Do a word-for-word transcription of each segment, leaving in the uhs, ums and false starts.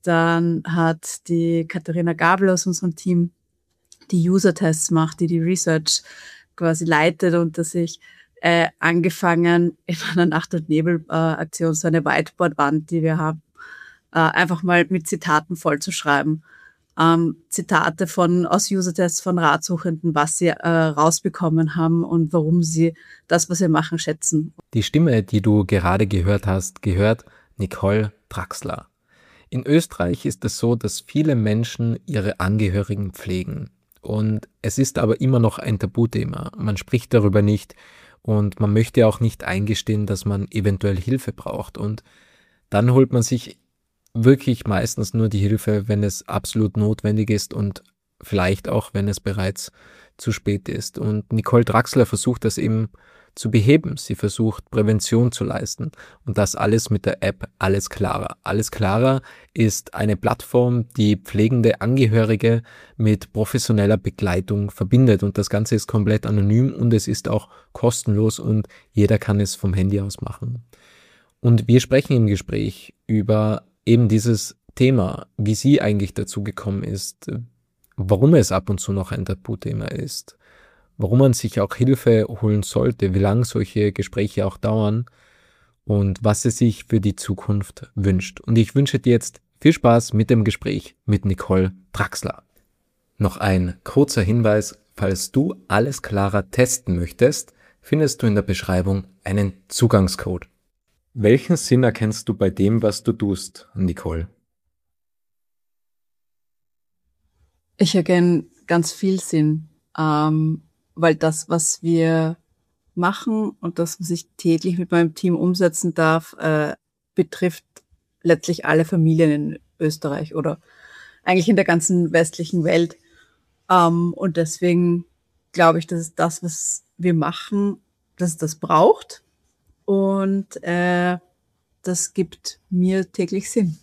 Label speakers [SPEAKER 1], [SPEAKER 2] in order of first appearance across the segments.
[SPEAKER 1] Dann hat die Katharina Gabel aus unserem Team die User-Tests macht, die die Research quasi leitet unter sich, äh, angefangen in einer Nacht- und Nebel-Aktion, so eine Whiteboard-Wand, die wir haben, äh, einfach mal mit Zitaten vollzuschreiben. Ähm, Zitate von aus User-Tests von Ratsuchenden, was sie äh, rausbekommen haben und warum sie das, was wir machen, schätzen.
[SPEAKER 2] Die Stimme, die du gerade gehört hast, gehört Nicole Draxler. In Österreich ist es so, dass viele Menschen ihre Angehörigen pflegen. Und es ist aber immer noch ein Tabuthema. Man spricht darüber nicht und man möchte auch nicht eingestehen, dass man eventuell Hilfe braucht. Und dann holt man sich wirklich meistens nur die Hilfe, wenn es absolut notwendig ist und vielleicht auch, wenn es bereits zu spät ist. Und Nicole Draxler versucht das eben zu beheben. Sie versucht, Prävention zu leisten. Und das alles mit der App Alles Klarer. Alles Klarer ist eine Plattform, die pflegende Angehörige mit professioneller Begleitung verbindet. Und das Ganze ist komplett anonym und es ist auch kostenlos und jeder kann es vom Handy aus machen. Und wir sprechen im Gespräch über eben dieses Thema, wie sie eigentlich dazu gekommen ist, warum es ab und zu noch ein Tabuthema ist, warum man sich auch Hilfe holen sollte, wie lange solche Gespräche auch dauern und was sie sich für die Zukunft wünscht. Und ich wünsche dir jetzt viel Spaß mit dem Gespräch mit Nicole Draxler. Noch ein kurzer Hinweis, falls du Alles Klarer testen möchtest, findest du in der Beschreibung einen Zugangscode. Welchen Sinn erkennst du bei dem, was du tust, Nicole?
[SPEAKER 1] Ich erkenne ganz viel Sinn, ähm, weil das, was wir machen und das, was ich täglich mit meinem Team umsetzen darf, äh, betrifft letztlich alle Familien in Österreich oder eigentlich in der ganzen westlichen Welt. Ähm, und deswegen glaube ich, dass es das, was wir machen, dass es das braucht. Und äh, das gibt mir täglich Sinn.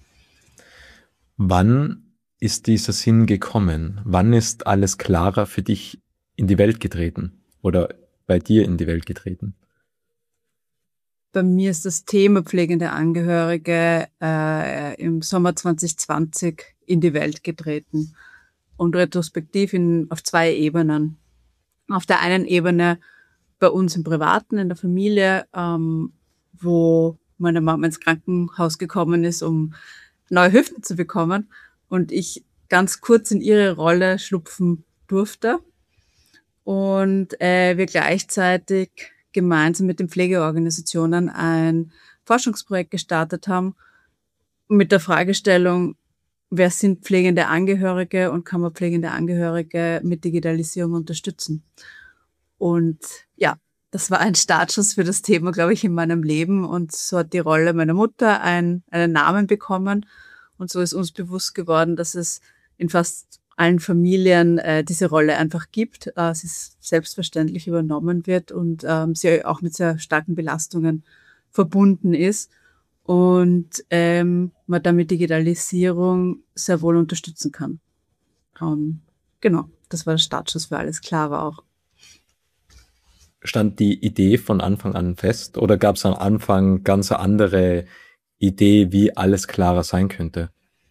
[SPEAKER 2] Wann ist dieser Sinn gekommen? Wann ist Alles Klarer für dich in die Welt getreten oder bei dir in die Welt getreten?
[SPEAKER 1] Bei mir ist das Thema pflegende Angehörige äh, im Sommer zwanzig zwanzig in die Welt getreten und retrospektiv in, auf zwei Ebenen. Auf der einen Ebene bei uns im Privaten, in der Familie, ähm, wo meine Mama ins Krankenhaus gekommen ist, um neue Hüften zu bekommen und ich ganz kurz in ihre Rolle schlüpfen durfte und äh, wir gleichzeitig gemeinsam mit den Pflegeorganisationen ein Forschungsprojekt gestartet haben mit der Fragestellung, wer sind pflegende Angehörige und kann man pflegende Angehörige mit Digitalisierung unterstützen? Und ja, das war ein Startschuss für das Thema, glaube ich, in meinem Leben. Und so hat die Rolle meiner Mutter ein, einen Namen bekommen. Und so ist uns bewusst geworden, dass es in fast allen Familien äh, diese Rolle einfach gibt. Äh, sie selbstverständlich übernommen wird und ähm, sie auch mit sehr starken Belastungen verbunden ist. Und ähm, man damit Digitalisierung sehr wohl unterstützen kann. Ähm, genau, das war der Startschuss für Alles Klare auch.
[SPEAKER 2] Stand die Idee von Anfang an fest oder gab es am Anfang ganz eine andere Idee, wie Alles Klarer sein könnte?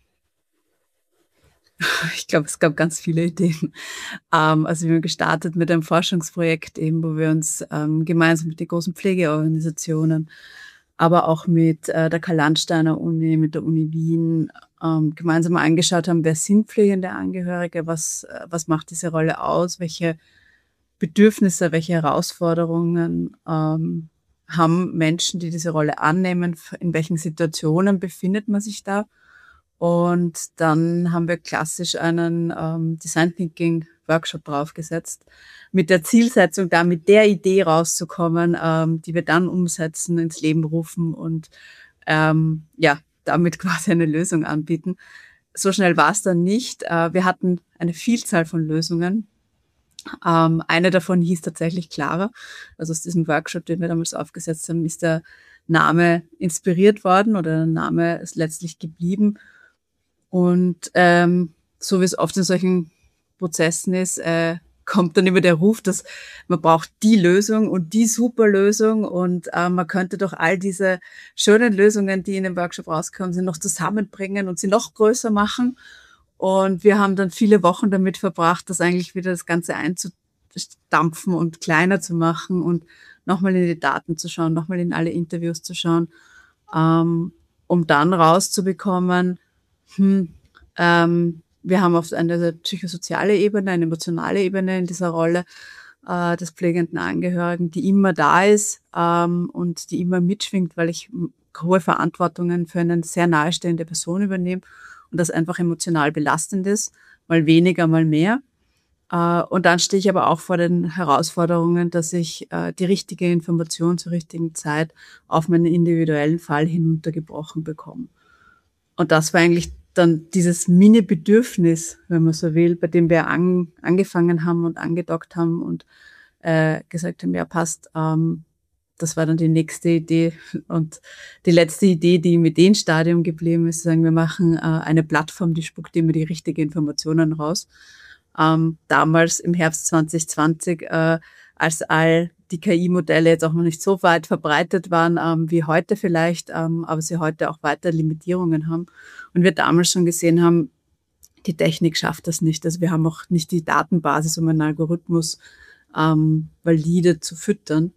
[SPEAKER 1] Ich glaube, es gab ganz viele Ideen. Ähm, also wir haben gestartet mit einem Forschungsprojekt eben, wo wir uns ähm, gemeinsam mit den großen Pflegeorganisationen, aber auch mit äh, der Karl-Landsteiner Uni, mit der Uni Wien ähm, gemeinsam angeschaut haben, wer sind pflegende Angehörige, was, äh, was macht diese Rolle aus, welche Bedürfnisse, welche Herausforderungen ähm, haben Menschen, die diese Rolle annehmen, in welchen Situationen befindet man sich da. Und dann haben wir klassisch einen ähm, Design Thinking Workshop draufgesetzt, mit der Zielsetzung, da mit der Idee rauszukommen, ähm, die wir dann umsetzen, ins Leben rufen und ähm, ja, damit quasi eine Lösung anbieten. So schnell war es dann nicht. Äh, wir hatten eine Vielzahl von Lösungen. Ähm, eine davon hieß tatsächlich Clara. Also aus diesem Workshop, den wir damals aufgesetzt haben, ist der Name inspiriert worden oder der Name ist letztlich geblieben. Und ähm, so wie es oft in solchen Prozessen ist, äh, kommt dann immer der Ruf, dass man braucht die Lösung und die super Lösung und äh, man könnte doch all diese schönen Lösungen, die in dem Workshop rauskommen sind, noch zusammenbringen und sie noch größer machen. Und wir haben dann viele Wochen damit verbracht, das eigentlich wieder das Ganze einzudampfen und kleiner zu machen und nochmal in die Daten zu schauen, nochmal in alle Interviews zu schauen, ähm, um dann rauszubekommen, hm, ähm, wir haben auf eine psychosoziale Ebene, eine emotionale Ebene in dieser Rolle äh, des pflegenden Angehörigen, die immer da ist ähm, und die immer mitschwingt, weil ich hohe Verantwortungen für eine sehr nahestehende Person übernehme und das einfach emotional belastend ist, mal weniger, mal mehr. Äh, und dann stehe ich aber auch vor den Herausforderungen, dass ich äh, die richtige Information zur richtigen Zeit auf meinen individuellen Fall hinuntergebrochen bekomme. Und das war eigentlich dann dieses Mini-Bedürfnis, wenn man so will, bei dem wir an, angefangen haben und angedockt haben und äh, gesagt haben, ja passt, ähm, das war dann die nächste Idee. Und die letzte Idee, die im Ideenstadium geblieben ist, sagen wir machen äh, eine Plattform, die spuckt immer die richtigen Informationen raus. Ähm, damals im Herbst zwanzig zwanzig, äh, als all die K I-Modelle jetzt auch noch nicht so weit verbreitet waren ähm, wie heute vielleicht, ähm, aber sie heute auch weiter Limitierungen haben. Und wir damals schon gesehen haben, die Technik schafft das nicht. Also wir haben auch nicht die Datenbasis, um einen Algorithmus ähm, valide zu füttern.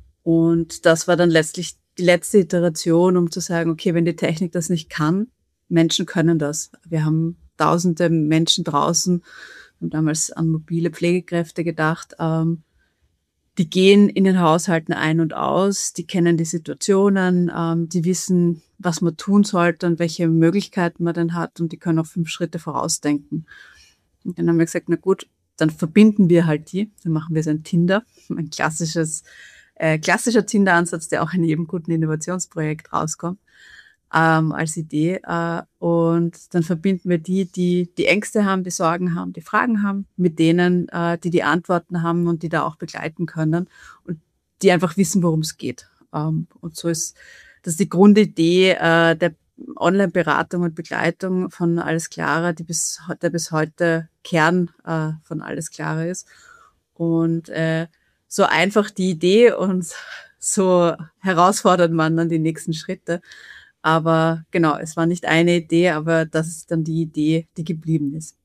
[SPEAKER 1] Und das war dann letztlich die letzte Iteration, um zu sagen, okay, wenn die Technik das nicht kann, Menschen können das. Wir haben tausende Menschen draußen, wir haben damals an mobile Pflegekräfte gedacht, ähm, die gehen in den Haushalten ein und aus, die kennen die Situationen, ähm, die wissen, was man tun sollte und welche Möglichkeiten man dann hat und die können auch fünf Schritte vorausdenken. Und dann haben wir gesagt, na gut, dann verbinden wir halt die, dann machen wir so ein Tinder, ein klassisches, äh, klassischer Tinder-Ansatz, der auch in jedem guten Innovationsprojekt rauskommt, ähm, als Idee. Äh, und dann verbinden wir die, die die Ängste haben, die Sorgen haben, die Fragen haben, mit denen, äh, die die Antworten haben und die da auch begleiten können und die einfach wissen, worum es geht. Ähm, und so ist das ist die Grundidee äh, der Online-Beratung und Begleitung von Alles Clara, die bis, der bis heute Kern äh, von Alles Clara ist. Und äh, so einfach die Idee und so herausfordert man dann die nächsten Schritte. Aber genau, es war nicht eine Idee, aber das ist dann die Idee, die geblieben ist.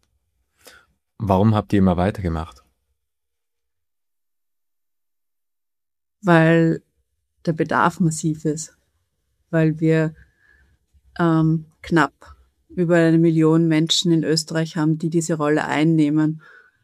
[SPEAKER 2] Warum habt ihr immer weitergemacht?
[SPEAKER 1] Weil der Bedarf massiv ist. Weil wir ähm, knapp über eine Million Menschen in Österreich haben, die diese Rolle einnehmen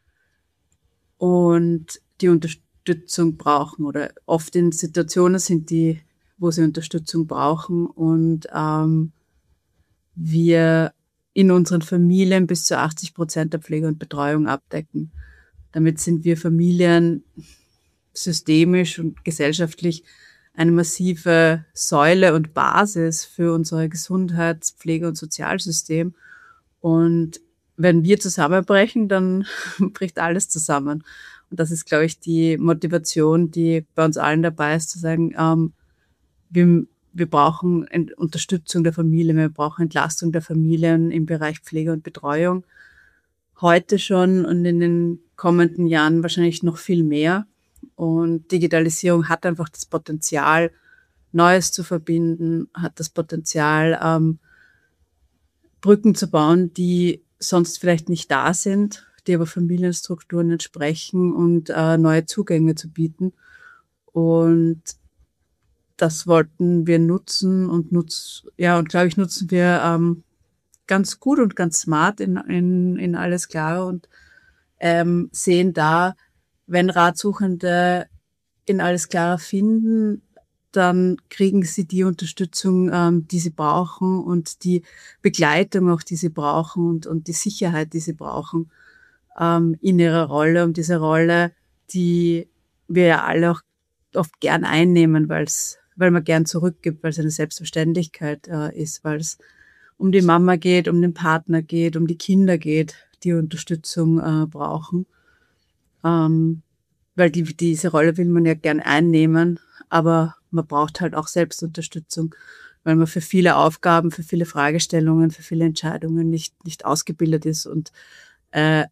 [SPEAKER 1] und die Unterstützung brauchen oder oft in Situationen sind, die, wo sie Unterstützung brauchen und ähm, wir in unseren Familien bis zu achtzig Prozent der Pflege und Betreuung abdecken. Damit sind wir Familien systemisch und gesellschaftlich eine massive Säule und Basis für unsere Gesundheits-, Pflege- und Sozialsystem. Und wenn wir zusammenbrechen, dann bricht alles zusammen. Und das ist, glaube ich, die Motivation, die bei uns allen dabei ist, zu sagen, ähm, wir, wir brauchen Unterstützung der Familie, wir brauchen Entlastung der Familien im Bereich Pflege und Betreuung. Heute schon und in den kommenden Jahren wahrscheinlich noch viel mehr. Und Digitalisierung hat einfach das Potenzial, Neues zu verbinden, hat das Potenzial, ähm, Brücken zu bauen, die sonst vielleicht nicht da sind, die aber Familienstrukturen entsprechen und äh, neue Zugänge zu bieten. Und das wollten wir nutzen und nutz, ja, und glaube ich, nutzen wir ähm, ganz gut und ganz smart in, in, in Alles Clara und ähm, sehen da, wenn Ratsuchende in Alles Clara finden, dann kriegen sie die Unterstützung, ähm, die sie brauchen und die Begleitung auch, die sie brauchen und, und die Sicherheit, die sie brauchen ähm, in ihrer Rolle, um diese Rolle, die wir ja alle auch oft gern einnehmen, weil's, weil man gern zurückgibt, weil es eine Selbstverständlichkeit äh, ist, weil es um die Mama geht, um den Partner geht, um die Kinder geht, die Unterstützung äh, brauchen. Ähm, weil die, diese Rolle will man ja gern einnehmen, aber man braucht halt auch Selbstunterstützung, weil man für viele Aufgaben, für viele Fragestellungen, für viele Entscheidungen nicht, nicht ausgebildet ist und äh,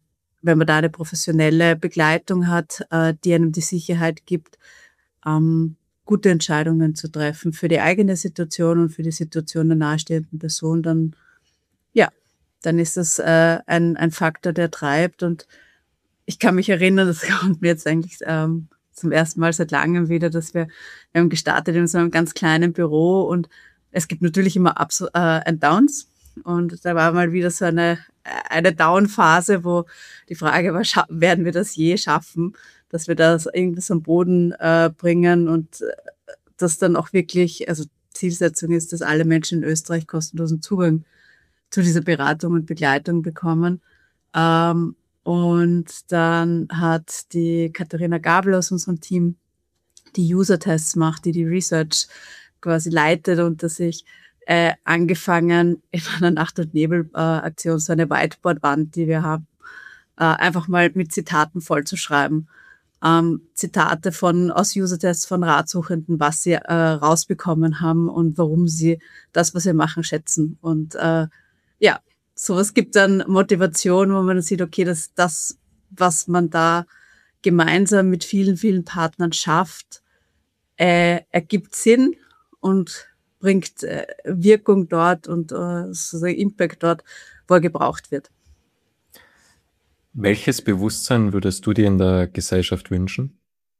[SPEAKER 1] wenn man da eine professionelle Begleitung hat, äh, die einem die Sicherheit gibt, ähm, gute Entscheidungen zu treffen für die eigene Situation und für die Situation der nahestehenden Person, dann, ja, dann ist das äh, ein, ein Faktor, der treibt. Und ich kann mich erinnern, das kommt mir jetzt eigentlich ähm, zum ersten Mal seit langem wieder, dass wir, wir haben gestartet in so einem ganz kleinen Büro und es gibt natürlich immer Ups äh, und Downs. Und da war mal wieder so eine, eine Down-Phase, wo die Frage war, scha- werden wir das je schaffen, dass wir das irgendwas am Boden äh, bringen und äh, das dann auch wirklich, also Zielsetzung ist, dass alle Menschen in Österreich kostenlosen Zugang zu dieser Beratung und Begleitung bekommen. Ähm, und dann hat die Katharina Gabel aus unserem Team die User-Tests macht, die die Research quasi leitet und dass ich äh, angefangen in einer Nacht- und Nebel-Aktion, so eine Whiteboard-Wand, die wir haben, äh, einfach mal mit Zitaten vollzuschreiben. Ähm, Zitate von aus User-Tests von Ratsuchenden, was sie äh, rausbekommen haben und warum sie das, was wir machen, schätzen. Und äh, ja, sowas gibt dann Motivation, wo man dann sieht, okay, das, das, was man da gemeinsam mit vielen, vielen Partnern schafft, äh, ergibt Sinn und bringt äh, Wirkung dort und äh, sozusagen Impact dort, wo er gebraucht wird.
[SPEAKER 2] Welches Bewusstsein würdest du dir in der Gesellschaft wünschen?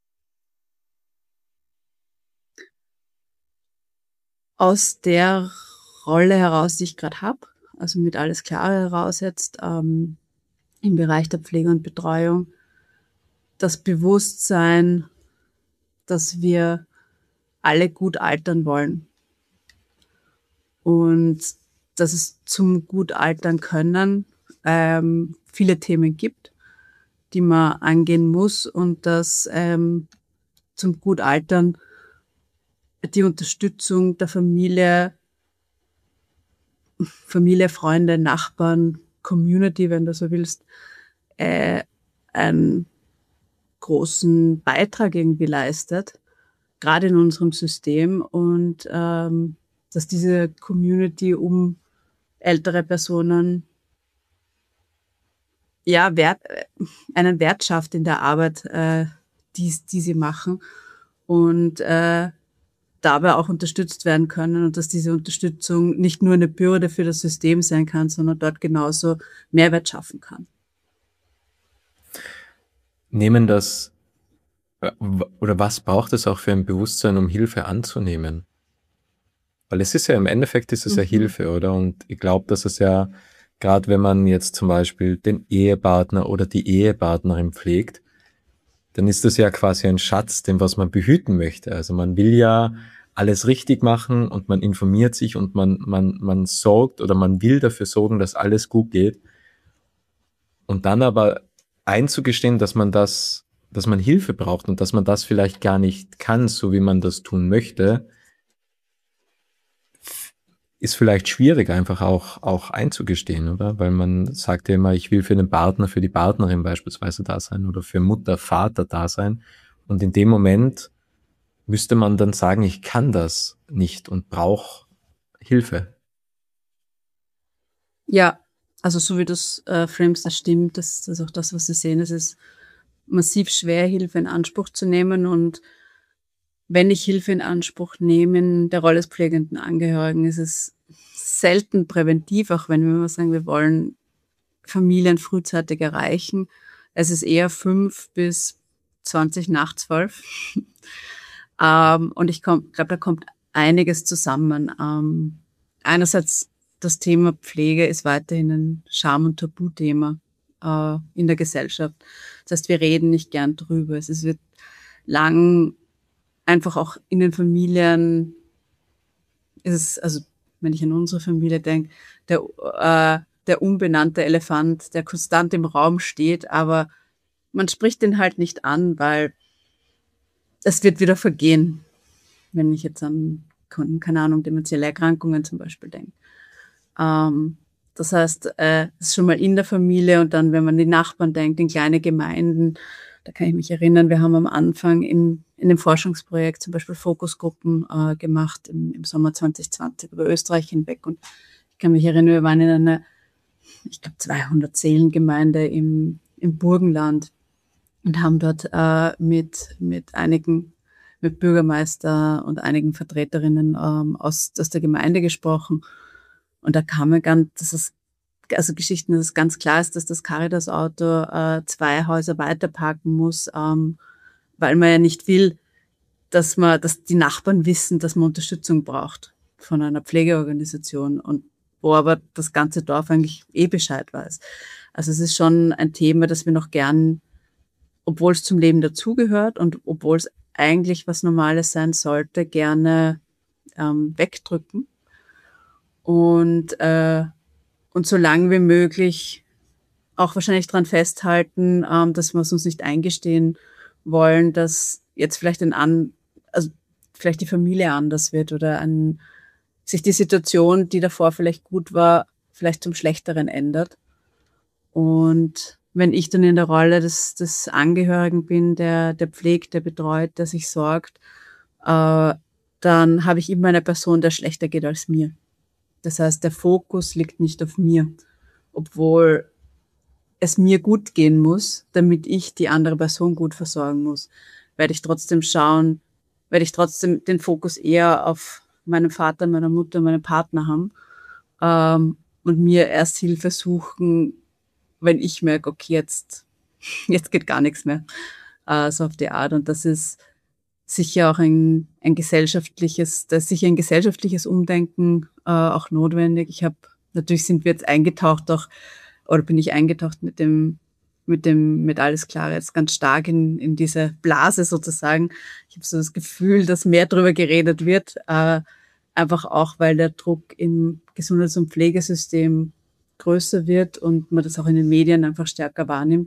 [SPEAKER 1] Aus der Rolle heraus, die ich gerade habe, also mit Alles Klare heraus jetzt, ähm, im Bereich der Pflege und Betreuung, das Bewusstsein, dass wir alle gut altern wollen und dass es zum gut altern können ähm, viele Themen gibt, die man angehen muss und dass ähm, zum gut altern die Unterstützung der Familie, Familie, Freunde, Nachbarn, Community, wenn du so willst, äh, einen großen Beitrag irgendwie leistet, gerade in unserem System und ähm, dass diese Community um ältere Personen ja Wert, einen Wert schafft in der Arbeit, äh, die, die sie machen und äh, dabei auch unterstützt werden können und dass diese Unterstützung nicht nur eine Bürde für das System sein kann, sondern dort genauso Mehrwert schaffen kann.
[SPEAKER 2] Nehmen das oder was braucht es auch für ein Bewusstsein, um Hilfe anzunehmen? Weil es ist ja im Endeffekt ist es ja
[SPEAKER 1] Mhm.
[SPEAKER 2] Hilfe, oder? Und ich glaube, dass es ja, gerade wenn man jetzt zum Beispiel den Ehepartner oder die Ehepartnerin pflegt, dann ist das ja quasi ein Schatz, den was man behüten möchte. Also man will ja alles richtig machen und man informiert sich und man, man, man sorgt oder man will dafür sorgen, dass alles gut geht. Und dann aber einzugestehen, dass man das, dass man Hilfe braucht und dass man das vielleicht gar nicht kann, so wie man das tun möchte, ist vielleicht schwierig einfach auch, auch einzugestehen, oder? Weil man sagt ja immer, ich will für den Partner, für die Partnerin beispielsweise da sein oder für Mutter, Vater da sein. Und in dem Moment müsste man dann sagen, ich kann das nicht und brauche Hilfe.
[SPEAKER 1] Ja, also so wie du es äh, framest, das stimmt. Das, das ist auch das, was wir sehen. Es ist massiv schwer, Hilfe in Anspruch zu nehmen. Und wenn ich Hilfe in Anspruch nehme in der Rolle des pflegenden Angehörigen, ist es selten präventiv, auch wenn wir immer sagen, wir wollen Familien frühzeitig erreichen. Es ist eher fünf bis zwanzig nach zwölf. ähm, und ich glaube, da kommt einiges zusammen. Ähm, einerseits das Thema Pflege ist weiterhin ein Scham- und Tabuthema äh, in der Gesellschaft. Das heißt, wir reden nicht gern drüber. Es wird lang einfach auch in den Familien ist es, also wenn ich an unsere Familie denke, der, äh, der unbenannte Elefant, der konstant im Raum steht, aber man spricht den halt nicht an, weil es wird wieder vergehen, wenn ich jetzt an, keine Ahnung, demenzielle Erkrankungen zum Beispiel denke. Ähm, das heißt, äh, es ist schon mal in der Familie und dann, wenn man die Nachbarn denkt, in kleine Gemeinden, da kann ich mich erinnern, wir haben am Anfang im, in dem Forschungsprojekt zum Beispiel Fokusgruppen äh, gemacht im, im Sommer zwanzig zwanzig über Österreich hinweg und ich kann mich erinnern, wir waren in einer, ich glaube, zweihundert Seelengemeinde im, im Burgenland und haben dort äh, mit, mit einigen, mit Bürgermeister und einigen Vertreterinnen ähm, aus, aus der Gemeinde gesprochen. Und da kam mir ganz, dass es, also Geschichten, dass es ganz klar ist, dass das Caritas-Auto äh, zwei Häuser weiter parken muss, ähm, weil man ja nicht will, dass man, dass die Nachbarn wissen, dass man Unterstützung braucht von einer Pflegeorganisation und wo aber das ganze Dorf eigentlich eh Bescheid weiß. Also es ist schon ein Thema, das wir noch gern, obwohl es zum Leben dazugehört und obwohl es eigentlich was Normales sein sollte, gerne ähm, wegdrücken und äh, und so lange wie möglich auch wahrscheinlich dran festhalten, ähm, dass wir es uns nicht eingestehen wollen, dass jetzt vielleicht ein an, also vielleicht die Familie anders wird oder ein, sich die Situation, die davor vielleicht gut war, vielleicht zum Schlechteren ändert. Und wenn ich dann in der Rolle des, des Angehörigen bin, der, der pflegt, der betreut, der sich sorgt, äh, dann habe ich immer eine Person, der schlechter geht als mir. Das heißt, der Fokus liegt nicht auf mir, obwohl es mir gut gehen muss, damit ich die andere Person gut versorgen muss, werde ich trotzdem schauen, werde ich trotzdem den Fokus eher auf meinen Vater, meiner Mutter, meinen Partner haben ähm, und mir erst Hilfe suchen, wenn ich merke, okay, jetzt, jetzt geht gar nichts mehr, äh, so auf die Art. Und das ist sicher auch ein, ein gesellschaftliches, da ist sicher ein gesellschaftliches Umdenken äh, auch notwendig. Ich habe, natürlich sind wir jetzt eingetaucht auch, oder bin ich eingetaucht mit dem, mit dem, mit Alles Klare jetzt ganz stark in, in diese Blase sozusagen. Ich habe so das Gefühl, dass mehr darüber geredet wird, äh, einfach auch, weil der Druck im Gesundheits- und Pflegesystem größer wird und man das auch in den Medien einfach stärker wahrnimmt.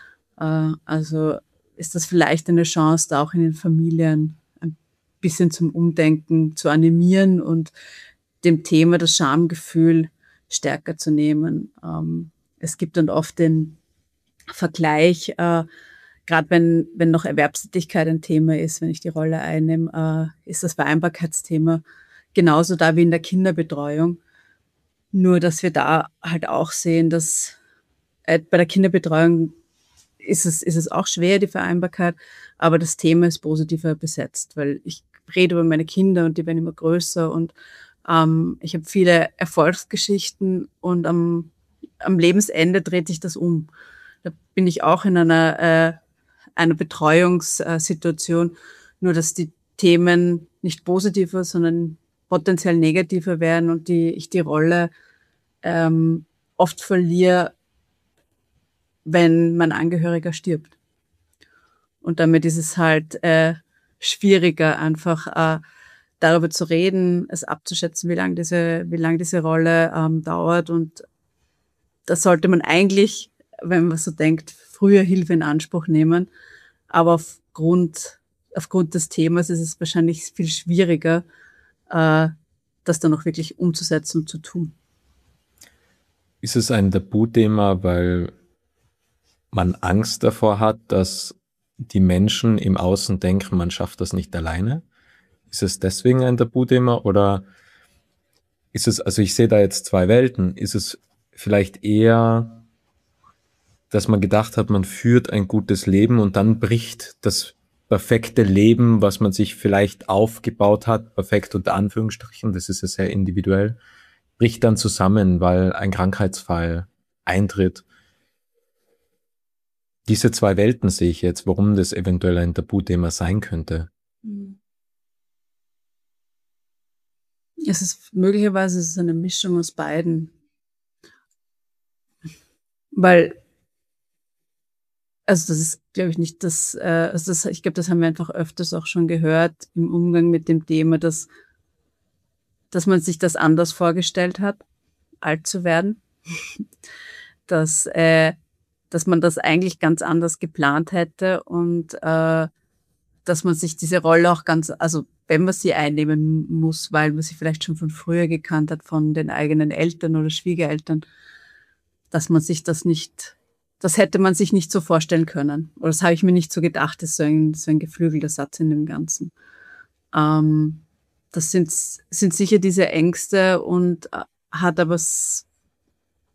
[SPEAKER 1] Äh, also ist das vielleicht eine Chance, da auch in den Familien ein bisschen zum Umdenken zu animieren und dem Thema das Schamgefühl stärker zu nehmen. Ähm, es gibt dann oft den Vergleich, äh, gerade wenn, wenn noch Erwerbstätigkeit ein Thema ist, wenn ich die Rolle einnehme, äh, ist das Vereinbarkeitsthema genauso da wie in der Kinderbetreuung. Nur, dass wir da halt auch sehen, dass äh, bei der Kinderbetreuung ist es, ist es auch schwer, die Vereinbarkeit, aber das Thema ist positiver besetzt, weil ich rede über meine Kinder und die werden immer größer und ähm, ich habe viele Erfolgsgeschichten und am, am Lebensende dreht sich das um. Da bin ich auch in einer, äh, einer Betreuungssituation, nur dass die Themen nicht positiver, sondern potenziell negativer werden und die, ich die Rolle ähm, oft verliere, wenn mein Angehöriger stirbt. Und damit ist es halt äh, schwieriger, einfach äh, darüber zu reden, es abzuschätzen, wie lange diese, wie lang diese Rolle ähm, dauert. Und da sollte man eigentlich, wenn man so denkt, früher Hilfe in Anspruch nehmen. Aber aufgrund, aufgrund des Themas ist es wahrscheinlich viel schwieriger, äh, das dann auch wirklich umzusetzen und zu tun.
[SPEAKER 2] Ist es ein Tabuthema, weil man Angst davor hat, dass die Menschen im Außen denken, man schafft das nicht alleine? Ist es deswegen ein Tabuthema oder ist es, also ich sehe da jetzt zwei Welten, ist es vielleicht eher, dass man gedacht hat, man führt ein gutes Leben und dann bricht das perfekte Leben, was man sich vielleicht aufgebaut hat, perfekt unter Anführungsstrichen, das ist ja sehr individuell, bricht dann zusammen, weil ein Krankheitsfall eintritt. Diese zwei Welten sehe ich jetzt, warum das eventuell ein Tabuthema sein könnte.
[SPEAKER 1] Es ist möglicherweise es ist eine Mischung aus beiden. Weil, also das ist, glaube ich, nicht das, äh, also das, ich glaube, das haben wir einfach öfters auch schon gehört im Umgang mit dem Thema, dass, dass man sich das anders vorgestellt hat, alt zu werden. dass, äh, dass man das eigentlich ganz anders geplant hätte und äh, dass man sich diese Rolle auch ganz, also wenn man sie einnehmen muss, weil man sie vielleicht schon von früher gekannt hat, von den eigenen Eltern oder Schwiegereltern, dass man sich das nicht, das hätte man sich nicht so vorstellen können. Oder das habe ich mir nicht so gedacht, das ist so ein, so ein geflügelter Satz in dem Ganzen. Ähm, das sind, sind sicher diese Ängste und äh, hat aber,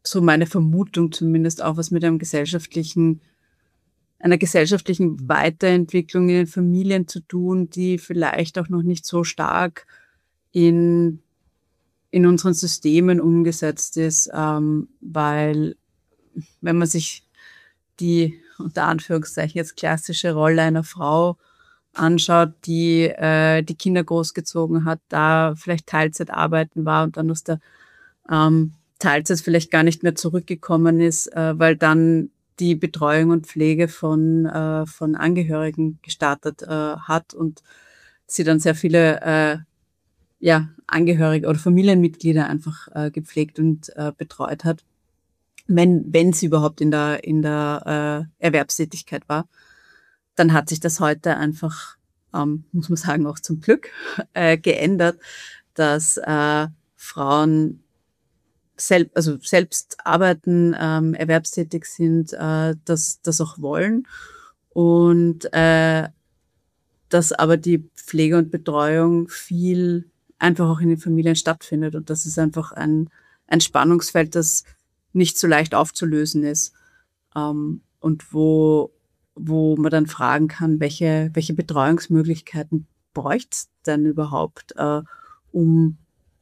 [SPEAKER 1] so meine Vermutung zumindest, auch was mit einem gesellschaftlichen, einer gesellschaftlichen Weiterentwicklung in den Familien zu tun, die vielleicht auch noch nicht so stark in, in unseren Systemen umgesetzt ist, ähm, weil wenn man sich die unter Anführungszeichen jetzt klassische Rolle einer Frau anschaut, die äh, die Kinder großgezogen hat, da vielleicht Teilzeit arbeiten war und dann aus der ähm, Teilzeit vielleicht gar nicht mehr zurückgekommen ist, äh, weil dann die Betreuung und Pflege von äh, von Angehörigen gestartet äh, hat und sie dann sehr viele äh, ja Angehörige oder Familienmitglieder einfach äh, gepflegt und äh, betreut hat, wenn wenn sie überhaupt in der in der äh, Erwerbstätigkeit war. Dann hat sich das heute einfach, ähm, muss man sagen, auch zum Glück äh, geändert, dass äh, Frauen sel also selbst arbeiten, ähm, erwerbstätig sind, äh, das, das auch wollen und äh, dass aber die Pflege und Betreuung viel einfach auch in den Familien stattfindet und das ist einfach ein, ein Spannungsfeld, das nicht so leicht aufzulösen ist ähm, und wo wo man dann fragen kann, welche, welche Betreuungsmöglichkeiten bräuchte es denn überhaupt, äh, um,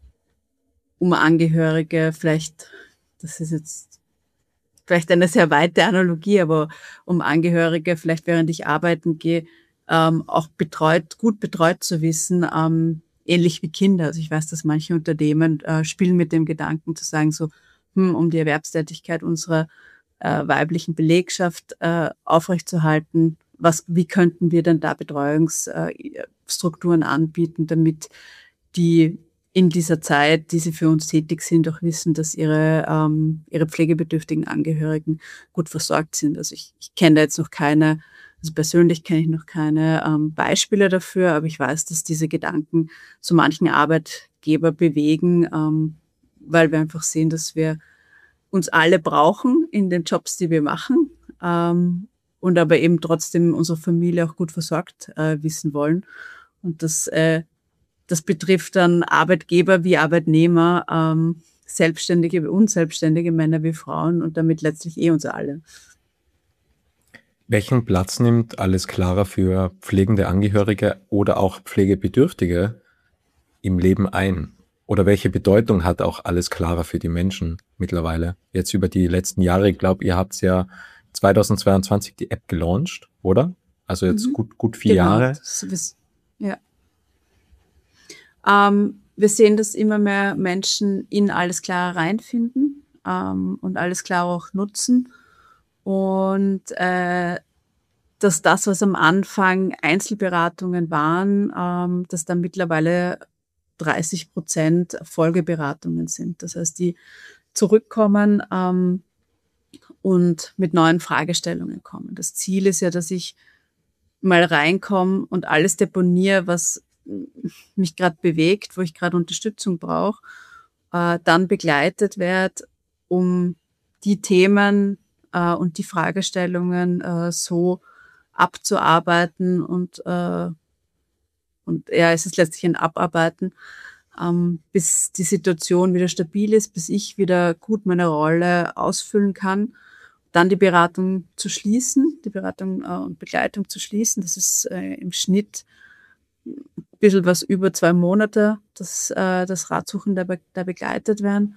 [SPEAKER 1] um Angehörige vielleicht, das ist jetzt vielleicht eine sehr weite Analogie, aber um Angehörige vielleicht während ich arbeiten gehe, ähm, auch betreut, gut betreut zu wissen, ähm, ähnlich wie Kinder. Also ich weiß, dass manche Unternehmen äh, spielen mit dem Gedanken zu sagen, so, hm, um die Erwerbstätigkeit unserer äh, weiblichen Belegschaft äh, aufrechtzuerhalten. Was, wie könnten wir denn da Betreuungsstrukturen äh, anbieten, damit die in dieser Zeit, die sie für uns tätig sind, auch wissen, dass ihre, ähm, ihre pflegebedürftigen Angehörigen gut versorgt sind. Also ich, ich kenne da jetzt noch keine, also persönlich kenne ich noch keine ähm, Beispiele dafür, aber ich weiß, dass diese Gedanken so manchen Arbeitgeber bewegen, ähm, weil wir einfach sehen, dass wir uns alle brauchen in den Jobs, die wir machen, ähm, und aber eben trotzdem unsere Familie auch gut versorgt äh, wissen wollen. Und das, äh, das betrifft dann Arbeitgeber wie Arbeitnehmer, ähm, Selbstständige wie Unselbstständige, Männer wie Frauen und damit letztlich eh uns alle.
[SPEAKER 2] Welchen Platz nimmt alles klarer für pflegende Angehörige oder auch Pflegebedürftige im Leben ein? Oder welche Bedeutung hat auch alles klarer für die Menschen mittlerweile? Jetzt über die letzten Jahre, ich glaube, ihr habt ja zweitausendzweiundzwanzig die App gelauncht, oder? Also jetzt
[SPEAKER 1] Mhm.
[SPEAKER 2] gut, gut vier
[SPEAKER 1] Genau.
[SPEAKER 2] Jahre.
[SPEAKER 1] Das ist, ja. Ähm, wir sehen, dass immer mehr Menschen in Alles Klare reinfinden ähm, und Alles Klare auch nutzen. Und äh, dass das, was am Anfang Einzelberatungen waren, ähm, dass dann mittlerweile dreißig Prozent Folgeberatungen sind. Das heißt, die zurückkommen ähm, und mit neuen Fragestellungen kommen. Das Ziel ist ja, dass ich mal reinkomme und alles deponiere, was mich gerade bewegt, wo ich gerade Unterstützung brauche, äh, dann begleitet werde, um die Themen äh, und die Fragestellungen äh, so abzuarbeiten und äh, und ja, es ist letztlich ein Abarbeiten, ähm, bis die Situation wieder stabil ist, bis ich wieder gut meine Rolle ausfüllen kann, dann die Beratung zu schließen, die Beratung äh, und Begleitung zu schließen. Das ist äh, im Schnitt ein bisschen was über zwei Monate, dass äh, das Ratsuchen da, be da begleitet werden.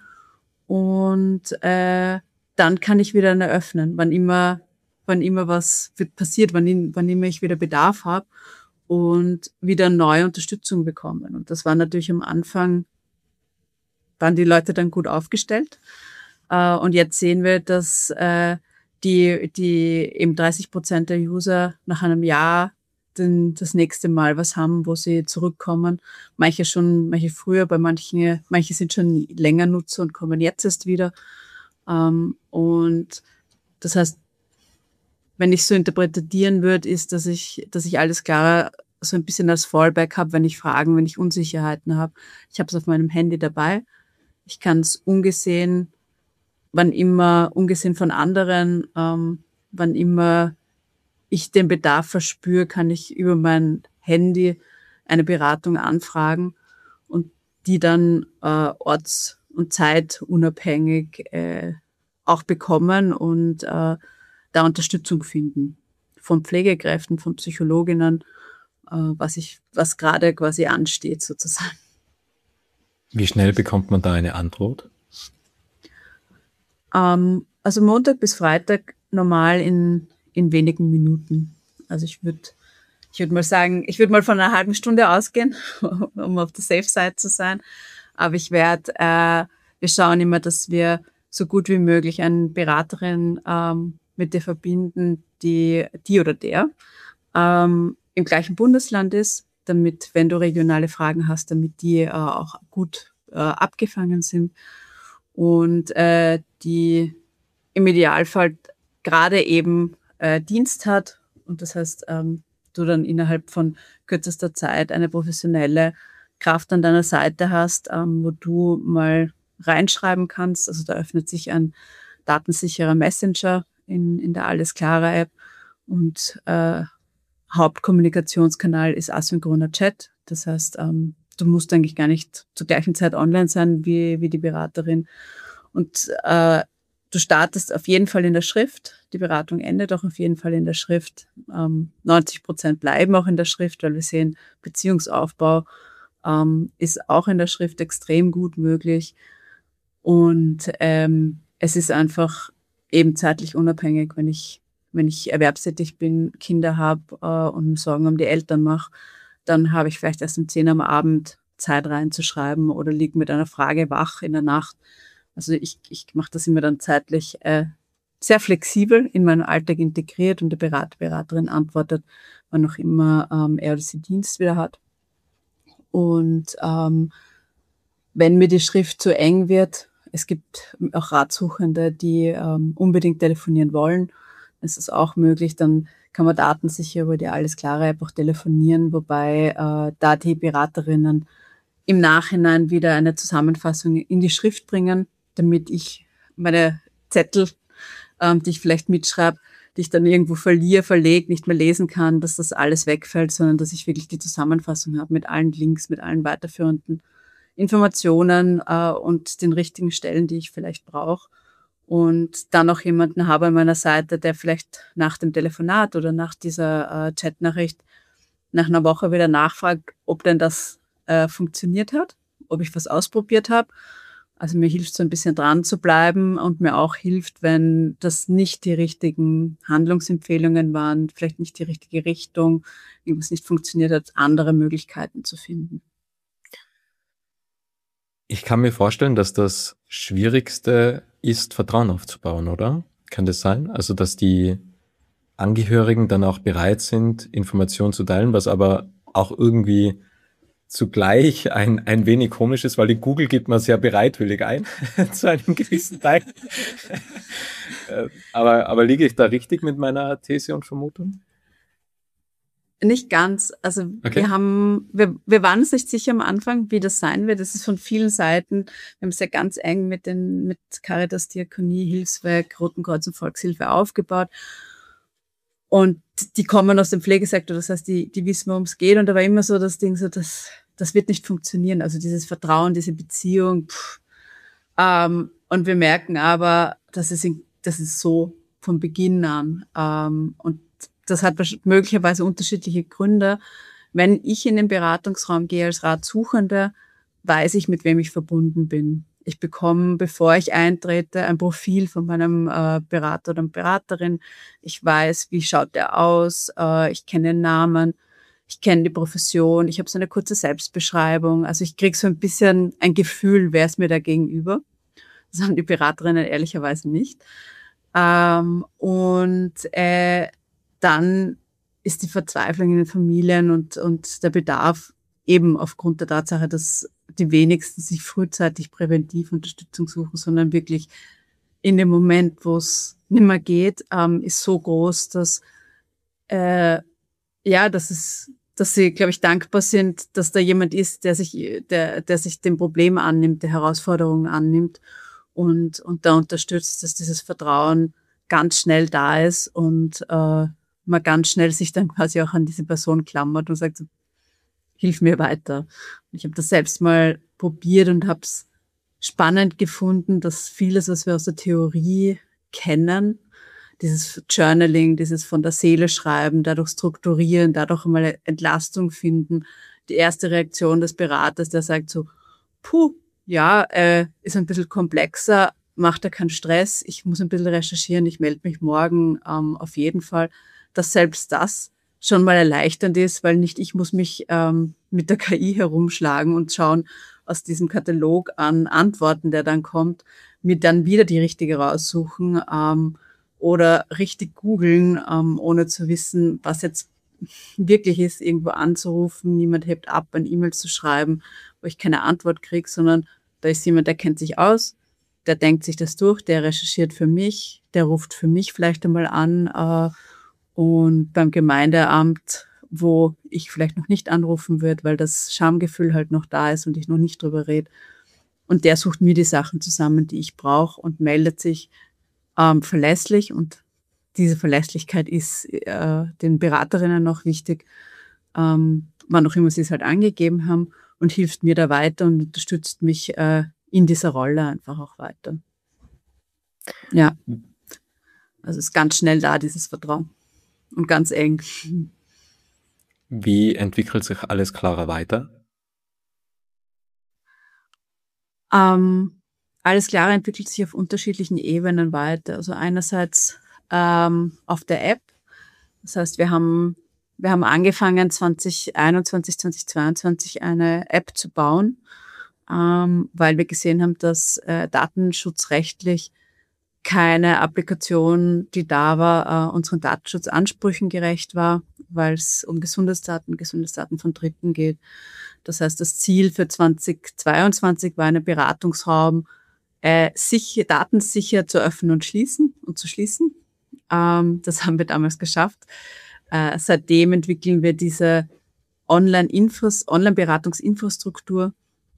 [SPEAKER 1] Und äh, dann kann ich wieder eröffnen, wann immer, wann immer was wird passiert, wann, wann immer ich wieder Bedarf habe und wieder neue Unterstützung bekommen. Und das war natürlich am Anfang, waren die Leute dann gut aufgestellt. Äh, und jetzt sehen wir, dass äh, die, die eben dreißig Prozent der User nach einem Jahr den, das nächste Mal was haben, wo sie zurückkommen. Manche schon, manche früher, bei manchen, manche sind schon länger Nutzer und kommen jetzt erst wieder. Ähm, und das heißt, wenn ich so interpretieren würde, ist, dass ich, dass ich alles klar so ein bisschen als Fallback habe, wenn ich Fragen, wenn ich Unsicherheiten habe. Ich habe es auf meinem Handy dabei. Ich kann es ungesehen, wann immer, ungesehen von anderen, ähm, wann immer ich den Bedarf verspüre, kann ich über mein Handy eine Beratung anfragen und die dann äh, orts- und zeitunabhängig äh, auch bekommen und äh, da Unterstützung finden. Von Pflegekräften, von Psychologinnen, äh, was ich, was gerade quasi ansteht sozusagen.
[SPEAKER 2] Wie schnell bekommt man da eine Antwort?
[SPEAKER 1] Ähm, also Montag bis Freitag normal in, in wenigen Minuten. Also ich würde ich würde mal sagen, ich würde mal von einer halben Stunde ausgehen, um auf der Safe Side zu sein. Aber ich werde, äh, wir schauen immer, dass wir so gut wie möglich eine Beraterin ähm, mit dir verbinden, die, die oder der ähm, im gleichen Bundesland ist, damit, wenn du regionale Fragen hast, damit die äh, auch gut äh, abgefangen sind und äh, die im Idealfall gerade eben äh, Dienst hat und das heißt, ähm, du dann innerhalb von kürzester Zeit eine professionelle Kraft an deiner Seite hast, ähm, wo du mal reinschreiben kannst. Also da öffnet sich ein datensicherer Messenger in, in der Alles Klare App und äh, Hauptkommunikationskanal ist asynchroner Chat. Das heißt, ähm, du musst eigentlich gar nicht zur gleichen Zeit online sein wie, wie die Beraterin. Und äh, du startest auf jeden Fall in der Schrift. Die Beratung endet auch auf jeden Fall in der Schrift. Ähm, neunzig Prozent bleiben auch in der Schrift, weil wir sehen, Beziehungsaufbau ähm, ist auch in der Schrift extrem gut möglich. Und ähm, es ist einfach eben zeitlich unabhängig, wenn ich wenn ich erwerbstätig bin, Kinder habe äh, und Sorgen um die Eltern mache, dann habe ich vielleicht erst um zehn am Abend Zeit reinzuschreiben oder liege mit einer Frage wach in der Nacht. Also ich, ich mache das immer dann zeitlich äh, sehr flexibel in meinen Alltag integriert und die Berater, Beraterin antwortet, wann auch immer ähm, er oder sie Dienst wieder hat. Und ähm, wenn mir die Schrift zu eng wird, es gibt auch Ratsuchende, die ähm, unbedingt telefonieren wollen, ist es auch möglich, dann kann man datensicher über die Alles Klare App auch telefonieren, wobei äh, da die Beraterinnen im Nachhinein wieder eine Zusammenfassung in die Schrift bringen, damit ich meine Zettel, ähm, die ich vielleicht mitschreibe, die ich dann irgendwo verliere, verlege, nicht mehr lesen kann, dass das alles wegfällt, sondern dass ich wirklich die Zusammenfassung habe mit allen Links, mit allen weiterführenden Informationen äh, und den richtigen Stellen, die ich vielleicht brauche. Und dann auch jemanden habe an meiner Seite, der vielleicht nach dem Telefonat oder nach dieser äh, Chatnachricht nach einer Woche wieder nachfragt, ob denn das äh, funktioniert hat, ob ich was ausprobiert habe. Also mir hilft so ein bisschen dran zu bleiben und mir auch hilft, wenn das nicht die richtigen Handlungsempfehlungen waren, vielleicht nicht die richtige Richtung, irgendwas nicht funktioniert hat, andere Möglichkeiten zu finden.
[SPEAKER 2] Ich kann mir vorstellen, dass das Schwierigste ist, Vertrauen aufzubauen, oder? Kann das sein? Also, dass die Angehörigen dann auch bereit sind, Informationen zu teilen, was aber auch irgendwie zugleich ein, ein wenig komisch ist, weil die Google gibt man sehr bereitwillig ein, zu einem gewissen Teil. aber, aber liege ich da richtig mit meiner These und Vermutung?
[SPEAKER 1] Nicht ganz. Also
[SPEAKER 2] Okay.
[SPEAKER 1] wir haben, wir, wir waren uns nicht sicher am Anfang, wie das sein wird. Es ist von vielen Seiten. Wir haben es ja ganz eng mit den, mit Caritas, Diakonie, Hilfswerk, Roten Kreuz und Volkshilfe aufgebaut. Und die kommen aus dem Pflegesektor, das heißt, die, die wissen, worum es geht. Und da war immer so das Ding, so, das, das wird nicht funktionieren. Also dieses Vertrauen, diese Beziehung. Pff. Ähm, und wir merken aber, das ist, in, das ist so von Beginn an. Ähm, und das hat möglicherweise unterschiedliche Gründe. Wenn ich in den Beratungsraum gehe als Ratsuchende, weiß ich, mit wem ich verbunden bin. Ich bekomme, bevor ich eintrete, ein Profil von meinem äh, Berater oder Beraterin. Ich weiß, wie schaut der aus. Äh, ich kenne den Namen. Ich kenne die Profession. Ich habe so eine kurze Selbstbeschreibung. Also ich kriege so ein bisschen ein Gefühl, wer ist mir da gegenüber. Das haben die Beraterinnen ehrlicherweise nicht. Ähm, und äh, dann ist die Verzweiflung in den Familien und, und der Bedarf eben aufgrund der Tatsache, dass die wenigsten sich frühzeitig präventiv Unterstützung suchen, sondern wirklich in dem Moment, wo es nicht mehr geht, ähm, ist so groß, dass äh, ja, dass es, dass sie, glaube ich, dankbar sind, dass da jemand ist, der sich, der, der sich dem Problem annimmt, der Herausforderungen annimmt und und da unterstützt, dass dieses Vertrauen ganz schnell da ist und äh, man ganz schnell sich dann quasi auch an diese Person klammert und sagt, hilf mir weiter. Ich habe das selbst mal probiert und habe es spannend gefunden, dass vieles, was wir aus der Theorie kennen, dieses Journaling, dieses von der Seele schreiben, dadurch strukturieren, dadurch mal Entlastung finden. Die erste Reaktion des Beraters, der sagt so, puh, ja, äh, ist ein bisschen komplexer, macht er keinen Stress, ich muss ein bisschen recherchieren, ich melde mich morgen ähm, auf jeden Fall, dass selbst das schon mal erleichternd ist, weil nicht ich muss mich ähm, mit der K I herumschlagen und schauen aus diesem Katalog an Antworten, der dann kommt, mir dann wieder die richtige raussuchen, ähm, oder richtig googeln, ähm, ohne zu wissen, was jetzt wirklich ist, irgendwo anzurufen, niemand hebt ab, ein E-Mail zu schreiben, wo ich keine Antwort kriege, sondern da ist jemand, der kennt sich aus, der denkt sich das durch, der recherchiert für mich, der ruft für mich vielleicht einmal an, äh, und beim Gemeindeamt, wo ich vielleicht noch nicht anrufen würde, weil das Schamgefühl halt noch da ist und ich noch nicht drüber rede. Und der sucht mir die Sachen zusammen, die ich brauche und meldet sich ähm, verlässlich, und diese Verlässlichkeit ist äh, den Beraterinnen noch wichtig, ähm, wann auch immer sie es halt angegeben haben, und hilft mir da weiter und unterstützt mich äh, in dieser Rolle einfach auch weiter. Ja, also ist ganz schnell da, dieses Vertrauen, und ganz eng.
[SPEAKER 2] Wie entwickelt sich Alles Klare weiter?
[SPEAKER 1] Ähm, Alles Klare entwickelt sich auf unterschiedlichen Ebenen weiter. Also einerseits ähm, auf der App. Das heißt, wir haben, wir haben angefangen, zwanzig einundzwanzig, zwanzig zweiundzwanzig eine App zu bauen, ähm, weil wir gesehen haben, dass äh, datenschutzrechtlich keine Applikation, die da war, äh, unseren Datenschutzansprüchen gerecht war, weil es um Gesundheitsdaten, Gesundheitsdaten von Dritten geht. Das heißt, das Ziel für zwanzig zweiundzwanzig war, einen Beratungsraum äh, sicher, datensicher zu öffnen und schließen und zu schließen. Ähm, das haben wir damals geschafft. Äh, seitdem entwickeln wir diese Online-Infos, Online-Beratungsinfrastruktur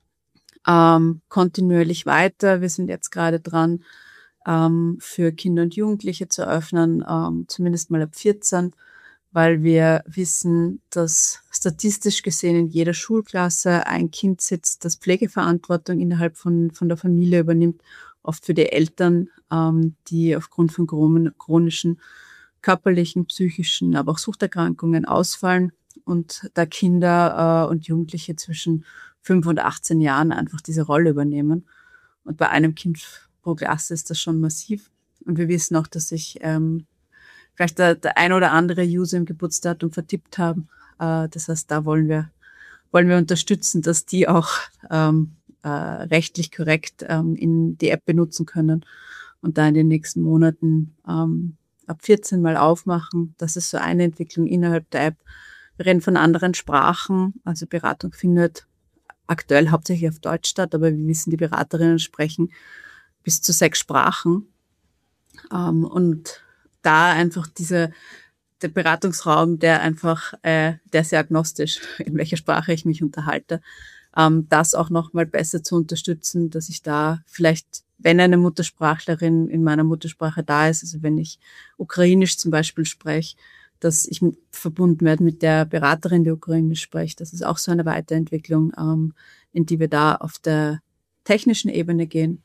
[SPEAKER 1] ähm, kontinuierlich weiter. Wir sind jetzt gerade dran, ähm, für Kinder und Jugendliche zu öffnen, ähm, zumindest mal ab vierzehn, weil wir wissen, dass statistisch gesehen in jeder Schulklasse ein Kind sitzt, das Pflegeverantwortung innerhalb von, von der Familie übernimmt, oft für die Eltern, ähm, die aufgrund von chronischen, körperlichen, psychischen, aber auch Suchterkrankungen ausfallen, und da Kinder äh, und Jugendliche zwischen fünf und achtzehn Jahren einfach diese Rolle übernehmen. Und bei einem Kind pro Klasse ist das schon massiv. Und wir wissen auch, dass sich ähm, vielleicht der, der ein oder andere User im Geburtsdatum vertippt haben. Äh, das heißt, da wollen wir, wollen wir unterstützen, dass die auch ähm, äh, rechtlich korrekt ähm, in die App benutzen können und da in den nächsten Monaten ähm, ab vierzehn mal aufmachen. Das ist so eine Entwicklung innerhalb der App. Wir reden von anderen Sprachen. Also Beratung findet aktuell hauptsächlich auf Deutsch statt, aber wir wissen, die Beraterinnen sprechen bis zu sechs Sprachen. Ähm, und da einfach diese, der Beratungsraum, der einfach, äh, der ist sehr agnostisch, in welcher Sprache ich mich unterhalte, ähm, das auch nochmal besser zu unterstützen, dass ich da vielleicht, wenn eine Muttersprachlerin in meiner Muttersprache da ist, also wenn ich Ukrainisch zum Beispiel spreche, dass ich verbunden werde mit der Beraterin, die Ukrainisch spricht. Das ist auch so eine Weiterentwicklung, ähm, in die wir da auf der technischen Ebene gehen.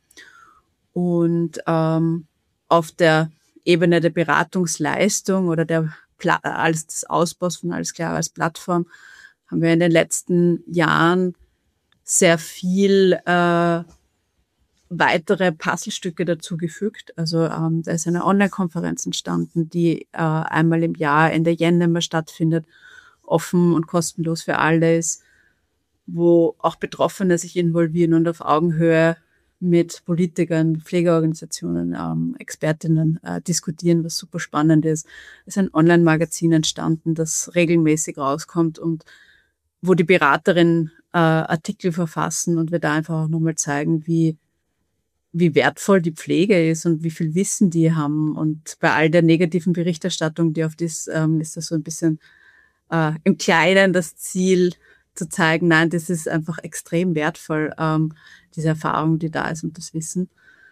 [SPEAKER 1] Und ähm, auf der Ebene der Beratungsleistung oder der Pla- alles des Ausbaus von Alles Klare als Plattform haben wir in den letzten Jahren sehr viel äh, weitere Puzzlestücke dazugefügt. Also ähm, da ist eine Online-Konferenz entstanden, die äh, einmal im Jahr Ende Jänner immer stattfindet, offen und kostenlos für alle ist, wo auch Betroffene sich involvieren und auf Augenhöhe mit Politikern, Pflegeorganisationen, ähm, Expertinnen äh, diskutieren, was super spannend ist. Es ist ein Online-Magazin entstanden, das regelmäßig rauskommt und wo die Beraterinnen äh, Artikel verfassen und wir da einfach auch nochmal zeigen, wie wie wertvoll die Pflege ist und wie viel Wissen die haben. Und bei all der negativen Berichterstattung, die auf das, ähm, ist das so ein bisschen äh, im Kleinen das Ziel zu zeigen, nein, das ist einfach extrem wertvoll, ähm, diese Erfahrung, die da ist und das Wissen.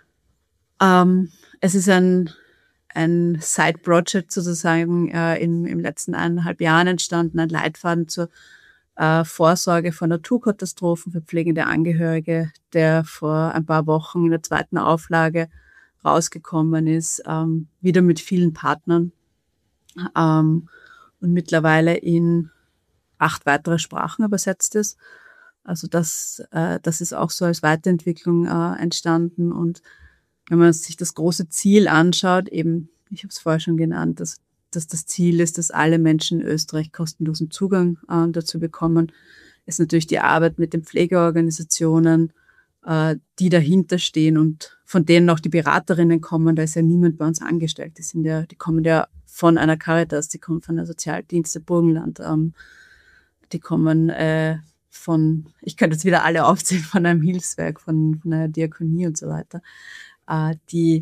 [SPEAKER 1] Ähm, es ist ein, ein Side-Project sozusagen äh, in, im letzten eineinhalb Jahren entstanden, ein Leitfaden zur äh, Vorsorge vor Naturkatastrophen für pflegende Angehörige, der vor ein paar Wochen in der zweiten Auflage rausgekommen ist, ähm, wieder mit vielen Partnern ähm, und mittlerweile in acht weitere Sprachen übersetzt ist. Also das, äh, das ist auch so als Weiterentwicklung äh, entstanden. Und wenn man sich das große Ziel anschaut, eben, ich habe es vorher schon genannt, dass, dass das Ziel ist, dass alle Menschen in Österreich kostenlosen Zugang äh, dazu bekommen, ist natürlich die Arbeit mit den Pflegeorganisationen, äh, die dahinter stehen und von denen auch die Beraterinnen kommen. Da ist ja niemand bei uns angestellt. Die sind ja, die kommen ja von einer Caritas, die kommen von der Sozialdienste Burgenland, ähm, die kommen äh, von, ich könnte jetzt wieder alle aufzählen, von einem Hilfswerk, von, von einer Diakonie und so weiter. Äh, die,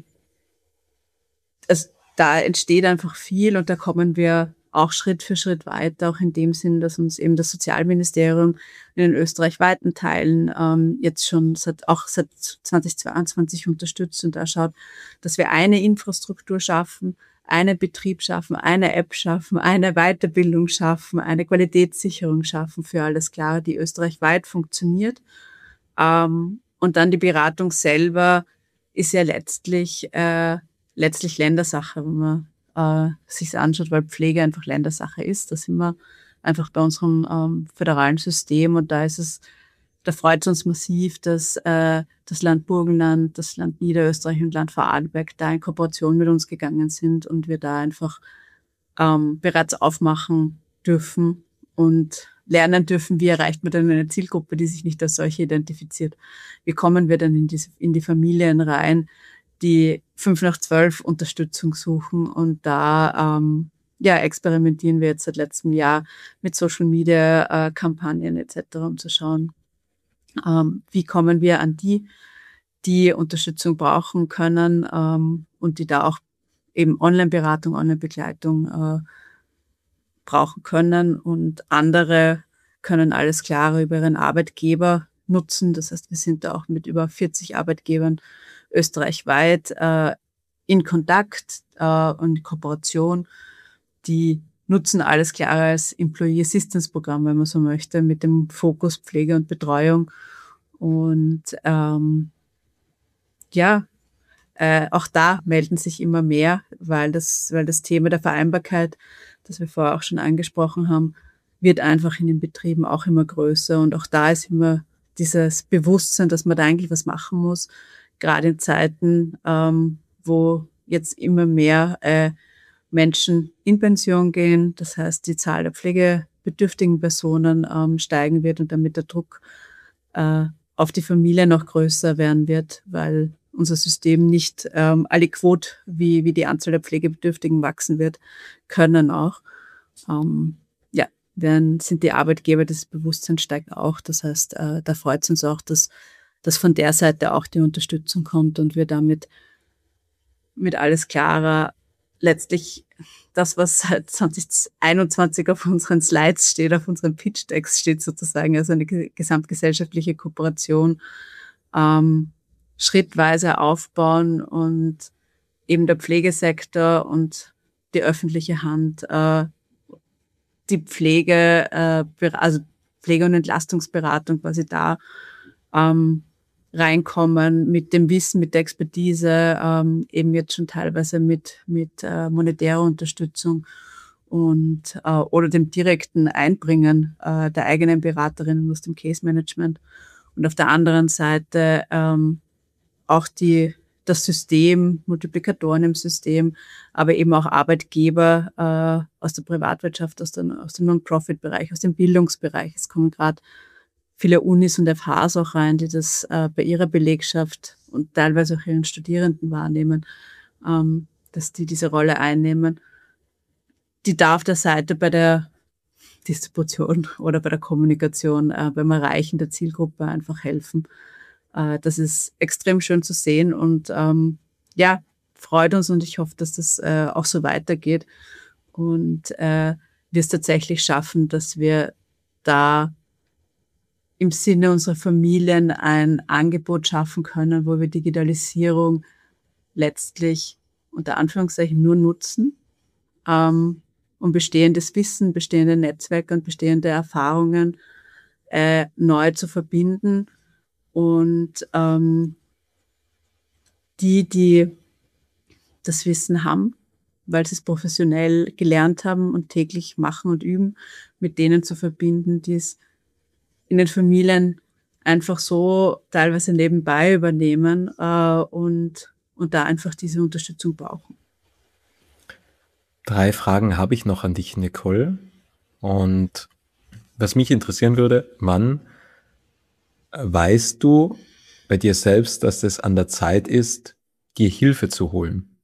[SPEAKER 1] also da entsteht einfach viel und da kommen wir auch Schritt für Schritt weiter, auch in dem Sinn, dass uns eben das Sozialministerium in den österreichweiten Teilen ähm, jetzt schon seit, auch seit zweitausendzweiundzwanzig unterstützt und da schaut, dass wir eine Infrastruktur schaffen, einen Betrieb schaffen, eine App schaffen, eine Weiterbildung schaffen, eine Qualitätssicherung schaffen für alles Klare, die österreichweit funktioniert. Ähm, und dann die Beratung selber ist ja letztlich äh, letztlich Ländersache, wenn man äh, sich anschaut, weil Pflege einfach Ländersache ist. Da sind wir einfach bei unserem ähm, föderalen System und da ist es, da freut es uns massiv, dass äh, das Land Burgenland, das Land Niederösterreich und Land Vorarlberg da in Kooperation mit uns gegangen sind und wir da einfach ähm, bereits aufmachen dürfen und lernen dürfen, wie erreicht man denn eine Zielgruppe, die sich nicht als solche identifiziert. Wie kommen wir dann in, diese, in die Familien rein, die fünf nach zwölf Unterstützung suchen und da ähm, ja experimentieren wir jetzt seit letztem Jahr mit Social Media äh, Kampagnen et cetera, um zu schauen, ähm, wie kommen wir an die, die Unterstützung brauchen können ähm, und die da auch eben Online-Beratung, Online-Begleitung äh, brauchen können und andere können alles Klare über ihren Arbeitgeber nutzen. Das heißt, wir sind da auch mit über vierzig Arbeitgebern österreichweit äh, in Kontakt äh, und Kooperation. Die nutzen alles Klare als Employee Assistance Programm, wenn man so möchte, mit dem Fokus Pflege und Betreuung. Und ähm, ja, äh, auch da melden sich immer mehr, weil das, weil das Thema der Vereinbarkeit, das wir vorher auch schon angesprochen haben, wird einfach in den Betrieben auch immer größer. Und auch da ist immer dieses Bewusstsein, dass man da eigentlich was machen muss, gerade in Zeiten, ähm, wo jetzt immer mehr äh, Menschen in Pension gehen. Das heißt, die Zahl der pflegebedürftigen Personen ähm, steigen wird und damit der Druck äh, auf die Familie noch größer werden wird, weil unser System nicht ähm, aliquot, wie, wie die Anzahl der Pflegebedürftigen wachsen wird, können auch. Ähm, ja, dann sind die Arbeitgeber, das Bewusstsein steigt auch. Das heißt, äh, da freut es uns auch, dass, dass von der Seite auch die Unterstützung kommt und wir damit mit alles klarer letztlich das, was seit zwanzig einundzwanzig auf unseren Slides steht, auf unseren Pitch-Decks steht sozusagen, also eine gesamtgesellschaftliche Kooperation, ähm, schrittweise aufbauen und eben der Pflegesektor und die öffentliche Hand äh, die Pflege, äh, also Pflege- und Entlastungsberatung quasi da ähm, reinkommen mit dem Wissen, mit der Expertise, ähm, eben jetzt schon teilweise mit mit äh, monetärer Unterstützung und äh, oder dem direkten Einbringen äh, der eigenen Beraterinnen aus dem Case Management und auf der anderen Seite ähm, auch die das System, Multiplikatoren im System, aber eben auch Arbeitgeber äh, aus der Privatwirtschaft, aus, den, aus dem Non-Profit-Bereich, aus dem Bildungsbereich. Es kommen gerade viele Unis und F Hs auch rein, die das äh, bei ihrer Belegschaft und teilweise auch ihren Studierenden wahrnehmen, ähm, dass die diese Rolle einnehmen. Die da auf der Seite bei der Distribution oder bei der Kommunikation, äh, beim Erreichen der Zielgruppe einfach helfen. Das ist extrem schön zu sehen und ähm, ja, freut uns und ich hoffe, dass das äh, auch so weitergeht und äh, wir es tatsächlich schaffen, dass wir da im Sinne unserer Familien ein Angebot schaffen können, wo wir Digitalisierung letztlich unter Anführungszeichen nur nutzen, ähm, um bestehendes Wissen, bestehende Netzwerke und bestehende Erfahrungen äh, neu zu verbinden. Und ähm, die, die das Wissen haben, weil sie es professionell gelernt haben und täglich machen und üben, mit denen zu verbinden, die es in den Familien einfach so teilweise nebenbei übernehmen äh, und, und da einfach diese Unterstützung brauchen.
[SPEAKER 2] Drei Fragen habe ich noch an dich, Nicole. Und was mich interessieren würde, wann weißt du bei dir selbst, dass es an der Zeit ist, dir Hilfe zu holen?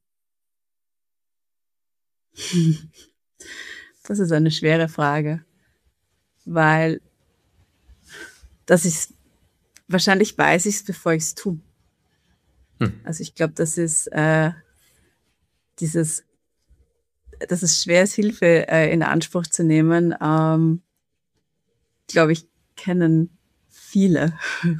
[SPEAKER 1] Das ist eine schwere Frage, weil das ist, wahrscheinlich weiß ich es, bevor ich es tue. Hm. Also ich glaube, das ist äh, dieses, dass es schwer ist, Hilfe äh, in Anspruch zu nehmen, ähm, glaube ich, kennen viele.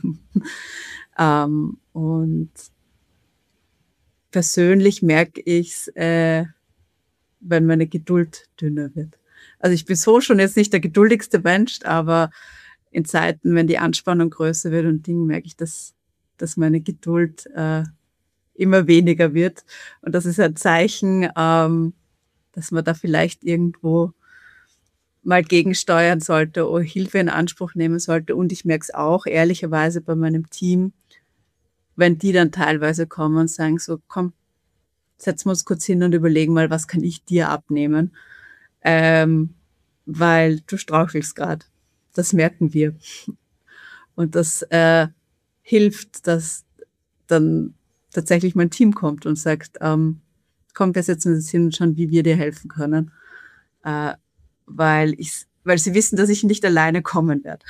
[SPEAKER 1] ähm, und persönlich merke ich es, äh, wenn meine Geduld dünner wird. Also ich bin so schon jetzt nicht der geduldigste Mensch, aber in Zeiten, wenn die Anspannung größer wird und Dinge, merke ich, dass, dass meine Geduld äh, immer weniger wird. Und das ist ein Zeichen, ähm, dass man da vielleicht irgendwo mal gegensteuern sollte oder Hilfe in Anspruch nehmen sollte. Und ich merke es auch ehrlicherweise bei meinem Team, wenn die dann teilweise kommen und sagen so, komm, setzen wir uns kurz hin und überlegen mal, was kann ich dir abnehmen, ähm, weil du strauchelst gerade. Das merken wir. Und das äh, hilft, dass dann tatsächlich mein Team kommt und sagt, ähm, komm, wir setzen uns hin und schauen, wie wir dir helfen können. Äh, weil ich, weil sie wissen, dass ich nicht alleine kommen werde.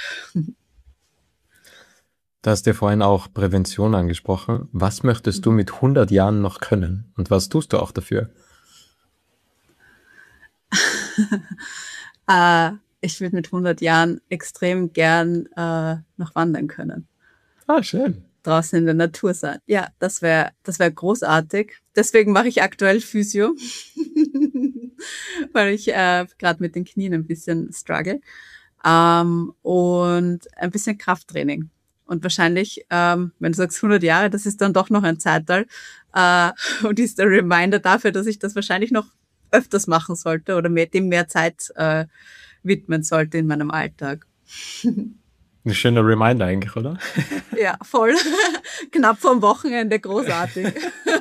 [SPEAKER 2] Du hast ja vorhin auch Prävention angesprochen. Was möchtest du mit hundert Jahren noch können? Und was tust du auch dafür?
[SPEAKER 1] äh, ich würde mit hundert Jahren extrem gern äh, noch wandern können.
[SPEAKER 2] Ah, schön.
[SPEAKER 1] Draußen in der Natur sein. Ja, das wäre das wäre großartig. Deswegen mache ich aktuell Physio, weil ich äh, gerade mit den Knien ein bisschen struggle. Ähm, und ein bisschen Krafttraining. Und wahrscheinlich, ähm, wenn du sagst hundert Jahre, das ist dann doch noch ein Zeitalter äh, und ist der Reminder dafür, dass ich das wahrscheinlich noch öfters machen sollte oder mehr, dem mehr Zeit äh, widmen sollte in meinem Alltag.
[SPEAKER 2] Ein schöner Reminder eigentlich, oder?
[SPEAKER 1] Ja, voll. Knapp vorm Wochenende, großartig.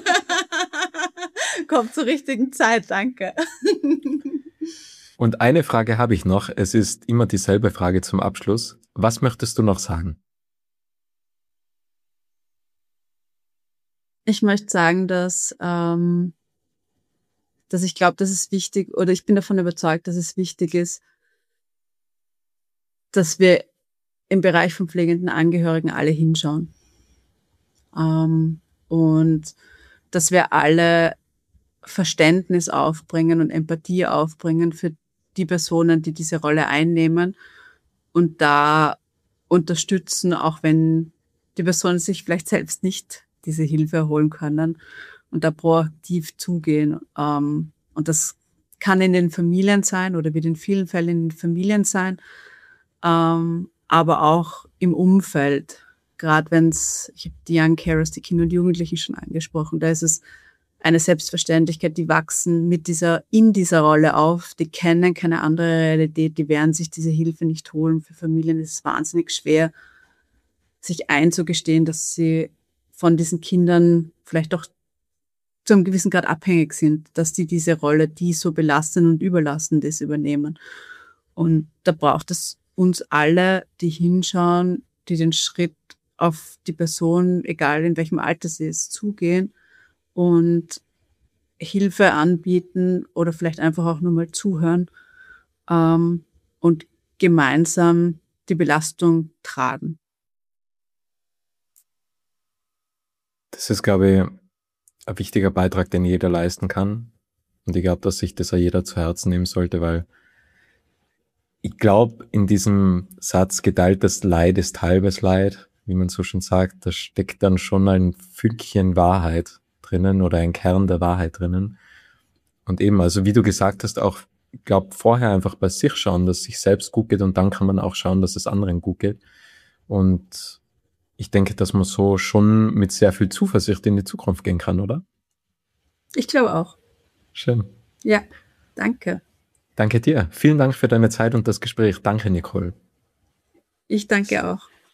[SPEAKER 1] Kommt zur richtigen Zeit, danke.
[SPEAKER 2] Und eine Frage habe ich noch. Es ist immer dieselbe Frage zum Abschluss. Was möchtest du noch sagen?
[SPEAKER 1] Ich möchte sagen, dass, ähm, dass ich glaube, dass es wichtig, oder ich bin davon überzeugt, dass es wichtig ist, dass wir im Bereich von pflegenden Angehörigen alle hinschauen. Ähm, und dass wir alle Verständnis aufbringen und Empathie aufbringen für die Personen, die diese Rolle einnehmen und da unterstützen, auch wenn die Personen sich vielleicht selbst nicht diese Hilfe erholen können und da proaktiv zugehen. Ähm, und das kann in den Familien sein oder wird in vielen Fällen in den Familien sein, ähm, aber auch im Umfeld. Gerade wenn es, ich habe die Young Carers, die Kinder und Jugendlichen schon angesprochen, da ist es eine Selbstverständlichkeit, die wachsen mit dieser, in dieser Rolle auf, die kennen keine andere Realität, die werden sich diese Hilfe nicht holen. Für Familien ist es wahnsinnig schwer, sich einzugestehen, dass sie von diesen Kindern vielleicht auch zu einem gewissen Grad abhängig sind, dass die diese Rolle, die so belastend und überlastend ist, übernehmen. Und da braucht es uns alle, die hinschauen, die den Schritt auf die Person, egal in welchem Alter sie ist, zugehen und Hilfe anbieten oder vielleicht einfach auch nur mal zuhören ähm, und gemeinsam die Belastung tragen.
[SPEAKER 2] Das ist, glaube ich, ein wichtiger Beitrag, den jeder leisten kann. Und ich glaube, dass sich das auch jeder zu Herzen nehmen sollte, weil ich glaube, in diesem Satz geteiltes Leid ist halbes Leid, wie man so schon sagt, da steckt dann schon ein Fünkchen Wahrheit drinnen oder ein Kern der Wahrheit drinnen. Und eben, also wie du gesagt hast, auch glaube, vorher einfach bei sich schauen, dass es sich selbst gut geht und dann kann man auch schauen, dass es anderen gut geht. Und ich denke, dass man so schon mit sehr viel Zuversicht in die Zukunft gehen kann, oder?
[SPEAKER 1] Ich glaube auch.
[SPEAKER 2] Schön.
[SPEAKER 1] Ja, danke.
[SPEAKER 2] Danke dir. Vielen Dank für deine Zeit und das Gespräch. Danke, Nicole.
[SPEAKER 1] Ich danke auch.